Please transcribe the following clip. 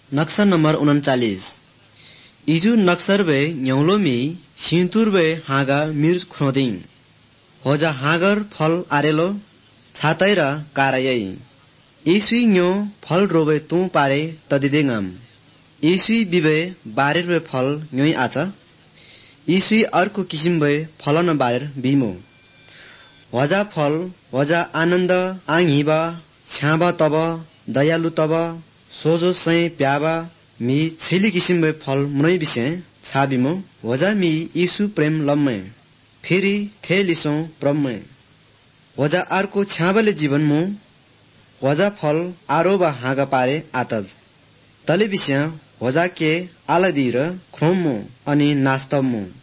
नक्शा नंबर 39 इजु नक्सर बे न्यौलो मी सिंतुर बे हागा मिर्ज खुरोदिं होजा हागर फल आरेलो छातैरा कारायै इसुई न्यो फल रोबे तू पारे तदिदेंगम इसुई बिबे बारेर बे फल न्योई आचा इसुई अर्को किसिम बे फलन बारेर बिमो होजा फल होजा आनन्द आङिबा छ्याबा तब दयालु तब सोजो सै प्याबा मी छैली किसिम बे फल मुनै बिसे छाबिमो होजा मी यीशु प्रेम लम्मे फेरि थेलिसो प्रम्मे होजा अर्को छ्याबले जीवन मु होजा फल आरोबा हागा पारे आतद तले बिस्या होजा के आलादिर ख्रोममो अनि नास्तममो